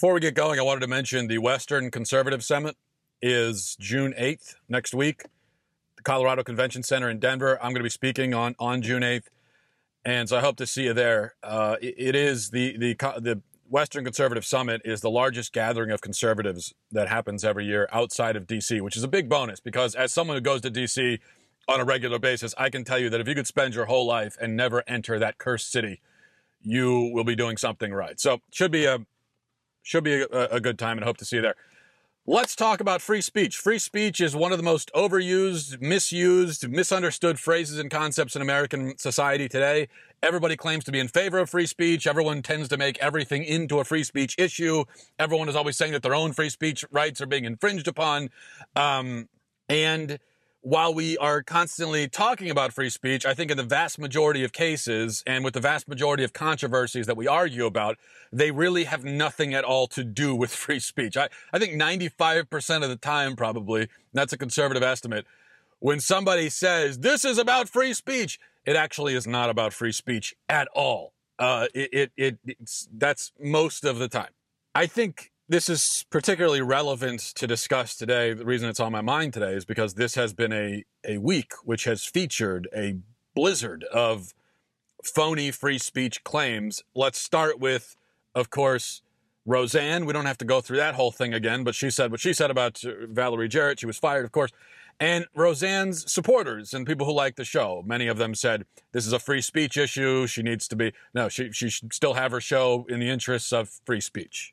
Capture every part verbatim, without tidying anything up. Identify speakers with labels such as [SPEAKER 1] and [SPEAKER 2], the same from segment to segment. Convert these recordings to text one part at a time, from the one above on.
[SPEAKER 1] Before we get going, I wanted to mention the Western Conservative Summit is June eighth, next week. The Colorado Convention Center in Denver. I'm going to be speaking on, on June eighth, and so I hope to see you there. Uh, it, it is the, the, the Western Conservative Summit is the largest gathering of conservatives that happens every year outside of D C, which is a big bonus because as someone who goes to D C on a regular basis, I can tell you that if you could spend your whole life and never enter that cursed city, you will be doing something right. So should be a should be a, a good time, and hope to see you there. Let's talk about free speech. Free speech is one of the most overused, misused, misunderstood phrases and concepts in American society today. Everybody claims to be in favor of free speech. Everyone tends to make everything into a free speech issue. Everyone is always saying that their own free speech rights are being infringed upon. Um, and while we are constantly talking about free speech, I think in the vast majority of cases and with the vast majority of controversies that we argue about, they really have nothing at all to do with free speech. I, I think ninety-five percent of the time, probably, that's a conservative estimate, when somebody says, this is about free speech, it actually is not about free speech at all. Uh, it, it, it it's, that's most of the time. I think this is particularly relevant to discuss today. The reason it's on my mind today is because this has been a, a week which has featured a blizzard of phony free speech claims. Let's start with, of course, Roseanne. We don't have to go through that whole thing again, but she said what she said about Valerie Jarrett. She was fired, of course. And Roseanne's supporters and people who like the show, many of them said, this is a free speech issue. She needs to be, no, she, she should still have her show in the interests of free speech.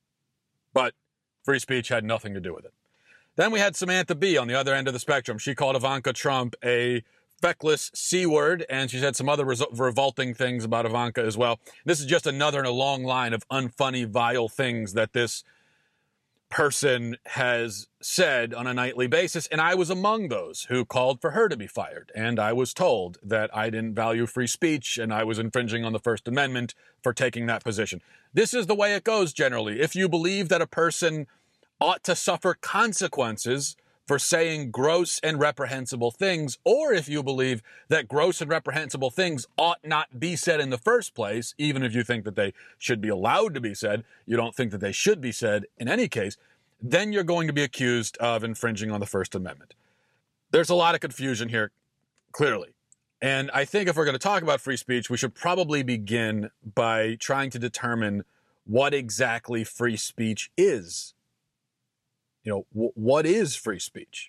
[SPEAKER 1] But free speech had nothing to do with it. Then we had Samantha Bee on the other end of the spectrum. She called Ivanka Trump a feckless C word, and she said some other res- revolting things about Ivanka as well. This is just another in a long line of unfunny, vile things that this person has said on a nightly basis, and I was among those who called for her to be fired. And I was told that I didn't value free speech and I was infringing on the First Amendment for taking that position. This is the way it goes generally. If you believe that a person ought to suffer consequences for saying gross and reprehensible things, or if you believe that gross and reprehensible things ought not be said in the first place, even if you think that they should be allowed to be said, you don't think that they should be said in any case, then you're going to be accused of infringing on the First Amendment. There's a lot of confusion here, clearly. And I think if we're going to talk about free speech, we should probably begin by trying to determine what exactly free speech is. You know, w- what is free speech?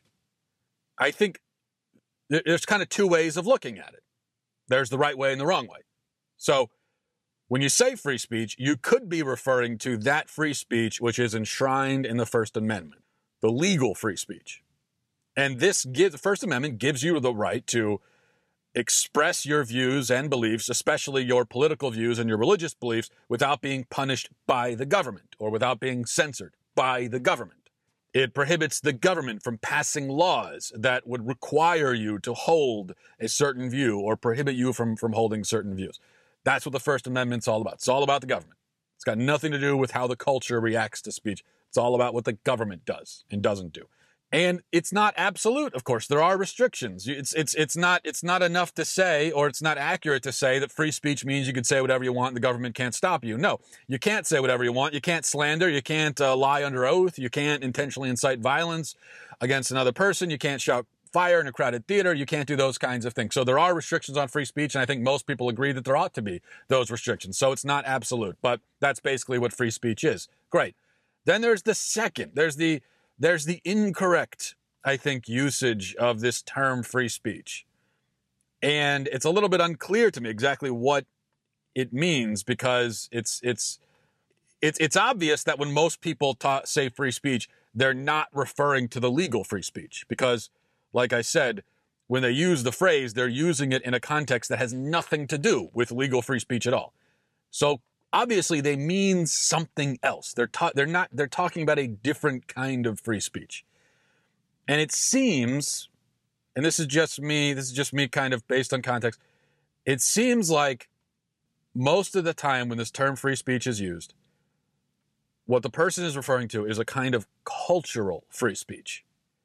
[SPEAKER 1] I think th- there's kind of two ways of looking at it. There's the right way and the wrong way. So when you say free speech, you could be referring to that free speech which is enshrined in the First Amendment, the legal free speech. And this gives, the First Amendment gives you the right to express your views and beliefs, especially your political views and your religious beliefs, without being punished by the government or without being censored by the government. It prohibits the government from passing laws that would require you to hold a certain view or prohibit you from, from holding certain views. That's what the First Amendment's all about. It's all about the government. It's got nothing to do with how the culture reacts to speech. It's all about what the government does and doesn't do. And it's not absolute, of course. There are restrictions. It's it's it's not it's not enough to say, or it's not accurate to say, that free speech means you can say whatever you want and the government can't stop you. No, you can't say whatever you want. You can't slander. You can't uh, lie under oath. You can't intentionally incite violence against another person. You can't shout fire in a crowded theater. You can't do those kinds of things. So there are restrictions on free speech, and I think most people agree that there ought to be those restrictions. So it's not absolute, but that's basically what free speech is. Great. Then there's the second. There's the There's the incorrect, I think, usage of this term free speech. And it's a little bit unclear to me exactly what it means, because it's it's it's it's obvious that when most people ta- say free speech, they're not referring to the legal free speech. Because, like I said, when they use the phrase, they're using it in a context that has nothing to do with legal free speech at all. So obviously, they mean something else. They're ta- they're not. They're talking about a different kind of free speech. And it seems, and this is just me. This is just me, kind of based on context. It seems like most of the time when this term free speech is used, what the person is referring to is a kind of cultural free speech.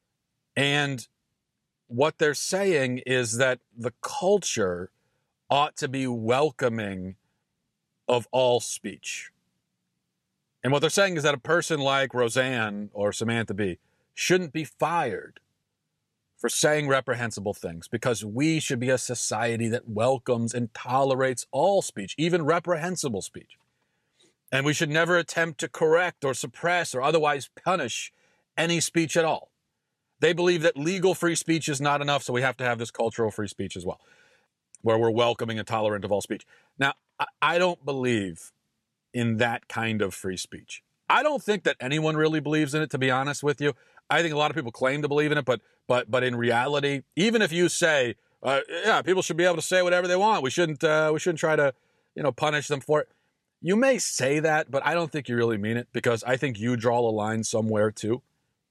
[SPEAKER 1] And what they're saying is that the culture ought to be welcoming of all speech. And what they're saying is that a person like Roseanne or Samantha Bee shouldn't be fired for saying reprehensible things, because we should be a society that welcomes and tolerates all speech, even reprehensible speech. And we should never attempt to correct or suppress or otherwise punish any speech at all. They believe that legal free speech is not enough, so we have to have this cultural free speech as well, where we're welcoming and tolerant of all speech. Now, I don't believe in that kind of free speech. I don't think that anyone really believes in it, to be honest with you. I think a lot of people claim to believe in it, but but but in reality, even if you say, uh, yeah, people should be able to say whatever they want, we shouldn't uh, we shouldn't try to, you know, punish them for it. You may say that, but I don't think you really mean it, because I think you draw a line somewhere too.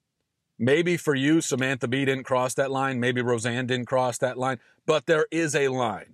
[SPEAKER 1] Maybe for you, Samantha Bee didn't cross that line. Maybe Roseanne didn't cross that line, but there is a line.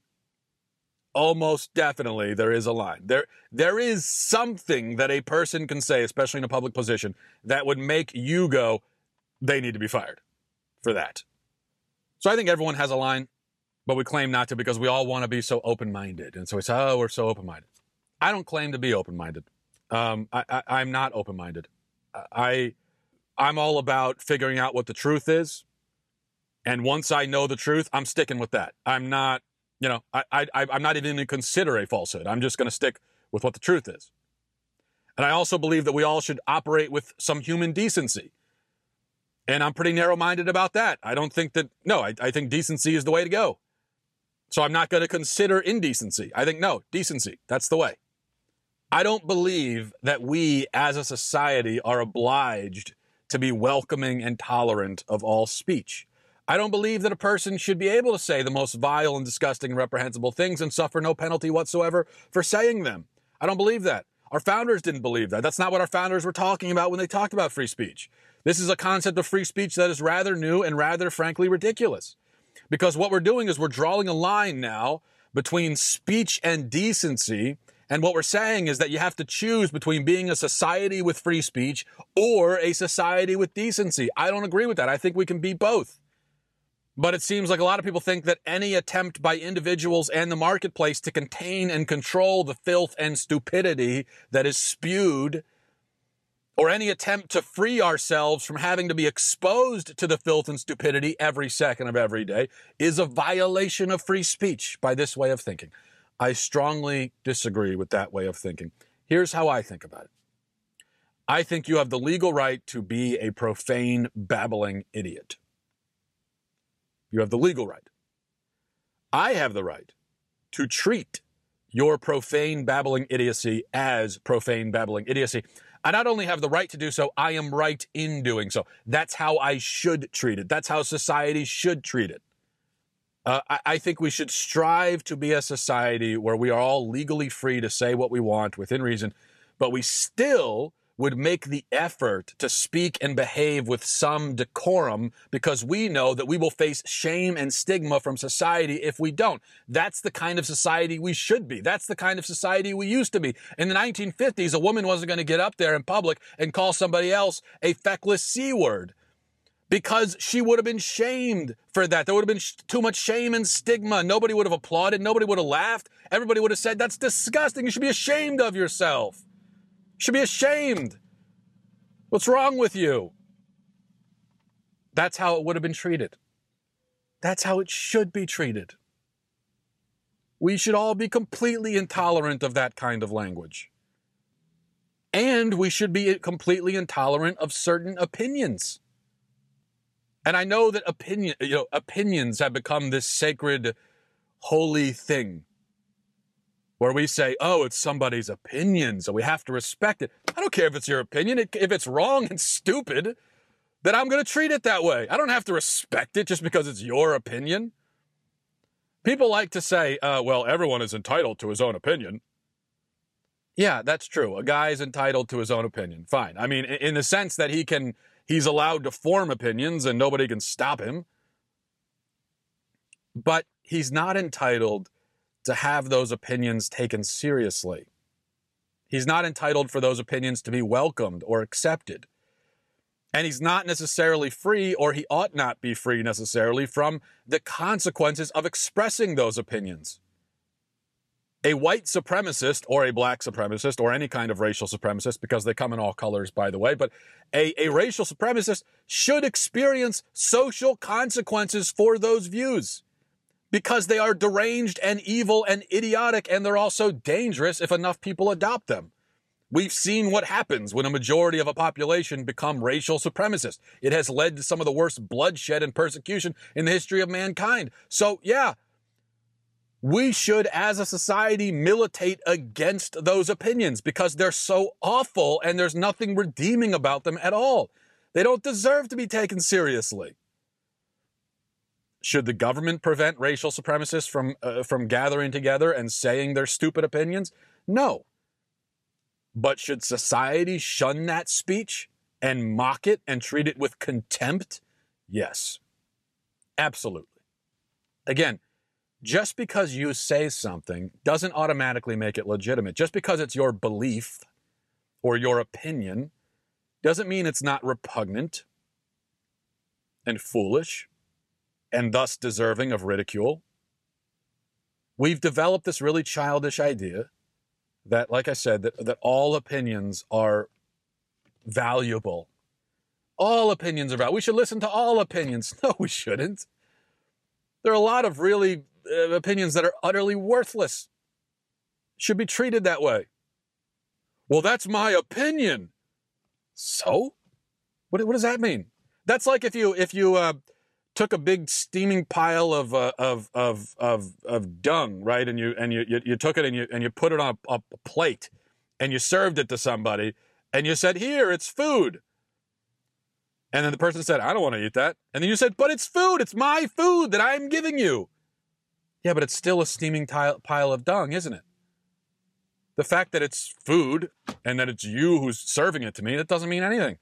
[SPEAKER 1] Almost definitely there is a line. There, there is something that a person can say, especially in a public position, that would make you go, they need to be fired for that. So I think everyone has a line, but we claim not to because we all want to be so open-minded. And so we say, oh, we're so open-minded. I don't claim to be open-minded. Um, I, I, I'm not open-minded. I, I'm all about figuring out what the truth is. And once I know the truth, I'm sticking with that. I'm not, you know, I, I, I'm not even going to consider a falsehood. I'm just going to stick with what the truth is. And I also believe that we all should operate with some human decency. And I'm pretty narrow-minded about that. I don't think that, no, I, I think decency is the way to go. So I'm not going to consider indecency. I think, no, decency, that's the way. I don't believe that we as a society are obliged to be welcoming and tolerant of all speech. I don't believe that a person should be able to say the most vile and disgusting and reprehensible things and suffer no penalty whatsoever for saying them. I don't believe that. Our founders didn't believe that. That's not what our founders were talking about when they talked about free speech. This is a concept of free speech that is rather new and rather, frankly, ridiculous. Because what we're doing is we're drawing a line now between speech and decency. And what we're saying is that you have to choose between being a society with free speech or a society with decency. I don't agree with that. I think we can be both. But it seems like a lot of people think that any attempt by individuals and the marketplace to contain and control the filth and stupidity that is spewed, or any attempt to free ourselves from having to be exposed to the filth and stupidity every second of every day, is a violation of free speech by this way of thinking. I strongly disagree with that way of thinking. Here's how I think about it. I think you have the legal right to be a profane, babbling idiot. You have the legal right. I have the right to treat your profane, babbling idiocy as profane, babbling idiocy. I not only have the right to do so, I am right in doing so. That's how I should treat it. That's how society should treat it. Uh, I, I think we should strive to be a society where we are all legally free to say what we want within reason, but we still would make the effort to speak and behave with some decorum, because we know that we will face shame and stigma from society if we don't. That's the kind of society we should be. That's the kind of society we used to be. In the nineteen fifties, a woman wasn't going to get up there in public and call somebody else a feckless C word, because she would have been shamed for that. There would have been sh- too much shame and stigma. Nobody would have applauded. Nobody would have laughed. Everybody would have said, that's disgusting. You should be ashamed of yourself. You should be ashamed. What's wrong with you? That's how it would have been treated. That's how it should be treated. We should all be completely intolerant of that kind of language. And we should be completely intolerant of certain opinions. And I know that opinion, you know, opinions have become this sacred, holy thing where we say, oh, it's somebody's opinion, so we have to respect it. I don't care if it's your opinion. If it's wrong and stupid, then I'm going to treat it that way. I don't have to respect it just because it's your opinion. People like to say, uh, well, everyone is entitled to his own opinion. Yeah, that's true. A guy is entitled to his own opinion. Fine. I mean, in the sense that he can, he's allowed to form opinions and nobody can stop him. But he's not entitled to have those opinions taken seriously. He's not entitled for those opinions to be welcomed or accepted. And he's not necessarily free, or he ought not be free necessarily, from the consequences of expressing those opinions. A white supremacist or a black supremacist or any kind of racial supremacist, because they come in all colors, by the way, but a, a racial supremacist should experience social consequences for those views because they are deranged and evil and idiotic, and they're also dangerous if enough people adopt them. We've seen what happens when a majority of a population become racial supremacists. It has led to some of the worst bloodshed and persecution in the history of mankind. So, yeah, we should, as a society, militate against those opinions because they're so awful and there's nothing redeeming about them at all. They don't deserve to be taken seriously. Should the government prevent racial supremacists from, uh, from gathering together and saying their stupid opinions? No. But should society shun that speech and mock it and treat it with contempt? Yes. Absolutely. Again, just because you say something doesn't automatically make it legitimate. Just because it's your belief or your opinion doesn't mean it's not repugnant and foolish and thus deserving of ridicule. We've developed this really childish idea that, like I said, that, that all opinions are valuable. All opinions are valuable. We should listen to all opinions. No, we shouldn't. There are a lot of really uh, opinions that are utterly worthless. Should be treated that way. Well, that's my opinion. So? What, what does that mean? That's like if you if you uh, took a big steaming pile of uh, of of of of dung, right, and you and you you, you took it and you and you put it on a, a plate, and you served it to somebody, and you said, "Here, it's food." And then the person said, "I don't want to eat that." And then you said, "But it's food. It's my food that I'm giving you." Yeah, but it's still a steaming tile, pile of dung, isn't it? The fact that it's food and that it's you who's serving it to me, that doesn't mean anything.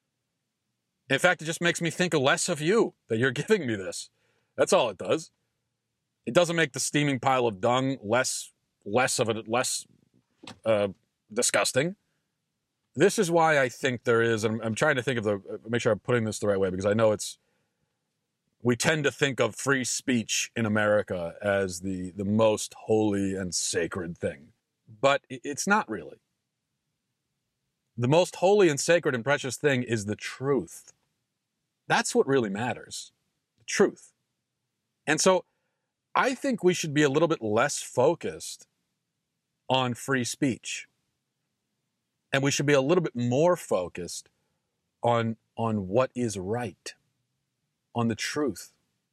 [SPEAKER 1] In fact, it just makes me think less of you that you're giving me this. That's all it does. It doesn't make the steaming pile of dung less, less of it, less uh, disgusting. This is why I think there is, and I'm, I'm trying to think of the, make sure I'm putting this the right way, because I know it's, we tend to think of free speech in America as the, the most holy and sacred thing. But it's not really. The most holy and sacred and precious thing is the truth. That's what really matters. The truth. And so I think we should be a little bit less focused on free speech. And we should be a little bit more focused on, on what is right, on the truth.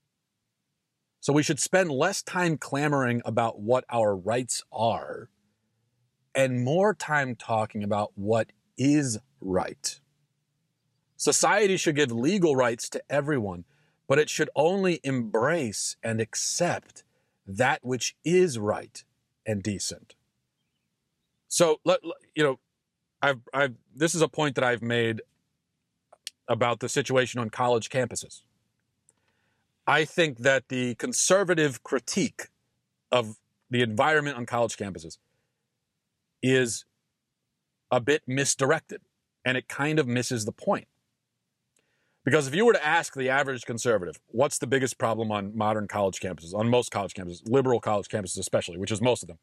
[SPEAKER 1] So we should spend less time clamoring about what our rights are and more time talking about what is right. Society should give legal rights to everyone, but it should only embrace and accept that which is right and decent. So, you know, I've, I've, this is a point that I've made about the situation on college campuses. I think that the conservative critique of the environment on college campuses is a bit misdirected, and it kind of misses the point. Because if you were to ask the average conservative, what's the biggest problem on modern college campuses, on most college campuses, liberal college campuses especially, which is most of them,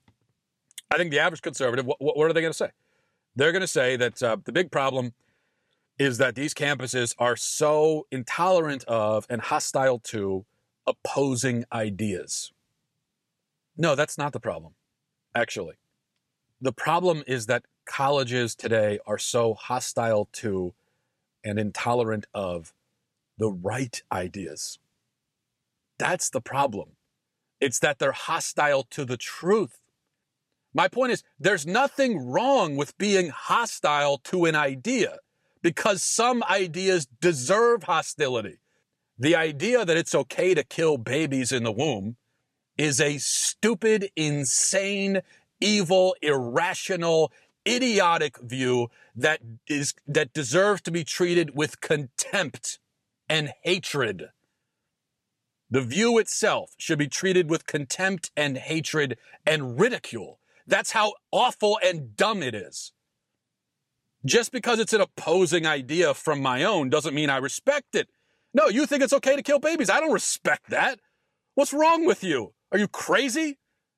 [SPEAKER 1] I think the average conservative, what, what are they going to say? They're going to say that uh, the big problem is that these campuses are so intolerant of and hostile to opposing ideas. No, that's not the problem, actually. The problem is that colleges today are so hostile to and intolerant of the right ideas. That's the problem. It's that they're hostile to the truth. My point is, there's nothing wrong with being hostile to an idea because some ideas deserve hostility. The idea that it's okay to kill babies in the womb is a stupid, insane, evil, irrational, idiotic view that is that deserves to be treated with contempt and hatred. The view itself should be treated with contempt and hatred and ridicule. That's how awful and dumb it is. Just because it's an opposing idea from my own doesn't mean I respect it. No, you think it's okay to kill babies. I don't respect that. What's wrong with you? Are you crazy?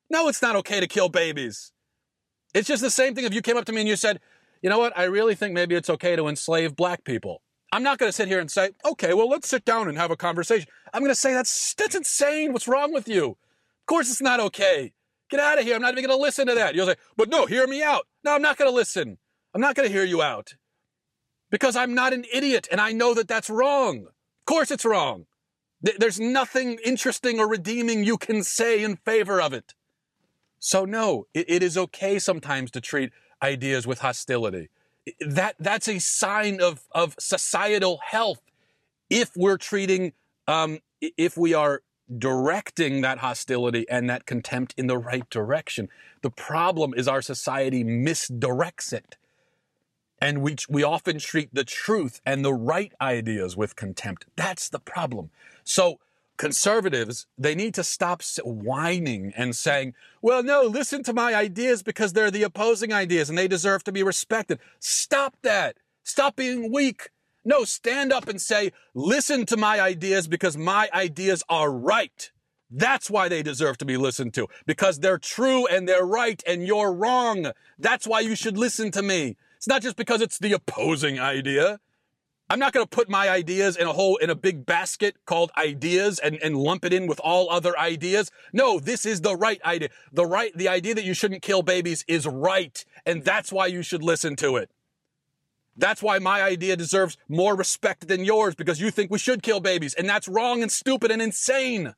[SPEAKER 1] No, it's not okay to kill babies. It's just the same thing if you came up to me and you said, you know what, I really think maybe it's okay to enslave black people. I'm not going to sit here and say, okay, well, let's sit down and have a conversation. I'm going to say, that's that's insane. What's wrong with you? Of course it's not okay. Get out of here. I'm not even going to listen to that. You'll say, but no, hear me out. No, I'm not going to listen. I'm not going to hear you out. Because I'm not an idiot, and I know that that's wrong. Of course it's wrong. There's nothing interesting or redeeming you can say in favor of it. So no, it, it is okay sometimes to treat ideas with hostility. That that's a sign of, of societal health. If we're treating, um, if we are directing that hostility and that contempt in the right direction. The problem is our society misdirects it. And we we often treat the truth and the right ideas with contempt. That's the problem. So conservatives, they need to stop whining and saying, well, no, listen to my ideas because they're the opposing ideas and they deserve to be respected. Stop that. Stop being weak. No, stand up and say, listen to my ideas because my ideas are right. That's why they deserve to be listened to, because they're true and they're right and you're wrong. That's why you should listen to me. It's not just because it's the opposing idea. I'm not going to put my ideas in a whole, in a big basket called ideas and, and lump it in with all other ideas. No, this is the right idea. The right, the idea that you shouldn't kill babies is right. And that's why you should listen to it. That's why my idea deserves more respect than yours, because you think we should kill babies. And that's wrong and stupid and insane.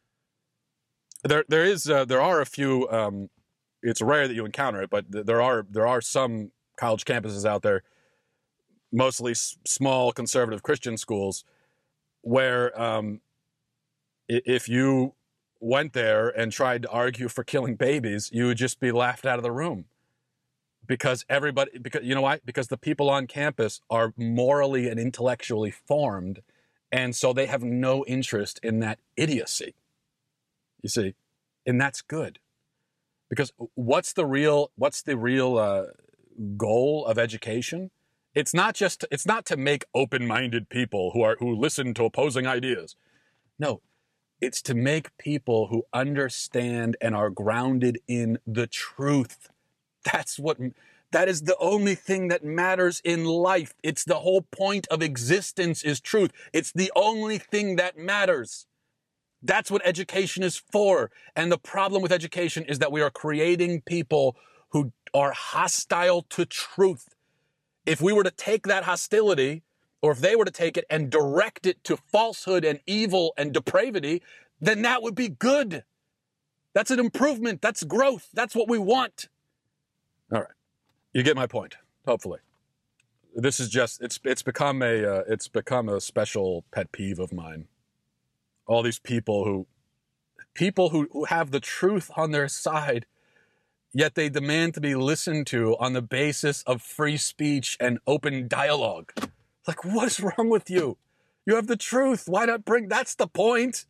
[SPEAKER 1] There, there is, uh, there are a few, um, it's rare that you encounter it, but there are, there are some college campuses out there, mostly s- small conservative Christian schools, where um, if you went there and tried to argue for killing babies, you would just be laughed out of the room. Because everybody, because you know why? Because the people on campus are morally and intellectually formed, and so they have no interest in that idiocy. You see, and that's good. Because what's the real, what's the real uh, goal of education? It's not just, it's not to make open-minded people who are, who listen to opposing ideas. No, it's to make people who understand and are grounded in the truth. That's what, that is the only thing that matters in life. It's the whole point of existence is truth. It's the only thing that matters. That's what education is for. And the problem with education is that we are creating people who are hostile to truth. If we were to take that hostility, or if they were to take it and direct it to falsehood and evil and depravity, then that would be good. That's an improvement. That's growth. That's what we want. All right. You get my point, hopefully. This is just, it's it's become a uh, it's become a special pet peeve of mine. All these people who people who, who have the truth on their side, yet they demand to be listened to on the basis of free speech and open dialogue. Like, what is wrong with you? You have the truth. Why not bring, that's the point.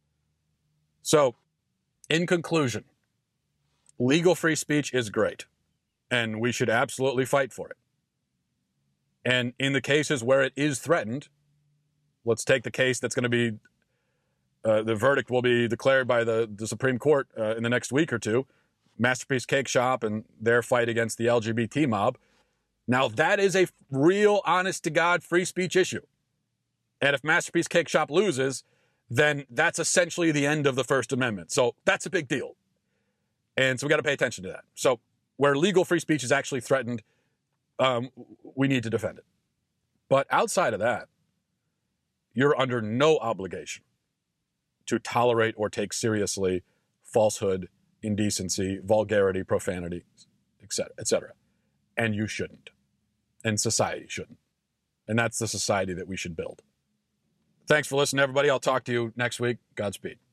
[SPEAKER 1] So, in conclusion, legal free speech is great, and we should absolutely fight for it. And in the cases where it is threatened, let's take the case that's going to be, uh, the verdict will be declared by the, the Supreme Court uh, in the next week or two, Masterpiece Cake Shop and their fight against the L G B T mob. Now, that is a real, honest-to-God free speech issue. And if Masterpiece Cake Shop loses, then that's essentially the end of the First Amendment. So that's a big deal. And so we got to pay attention to that. So where legal free speech is actually threatened, um, we need to defend it. But outside of that, you're under no obligation to tolerate or take seriously falsehood, indecency, vulgarity, profanity, et cetera, et cetera. And you shouldn't. And society shouldn't. And that's the society that we should build. Thanks for listening, everybody. I'll talk to you next week. Godspeed.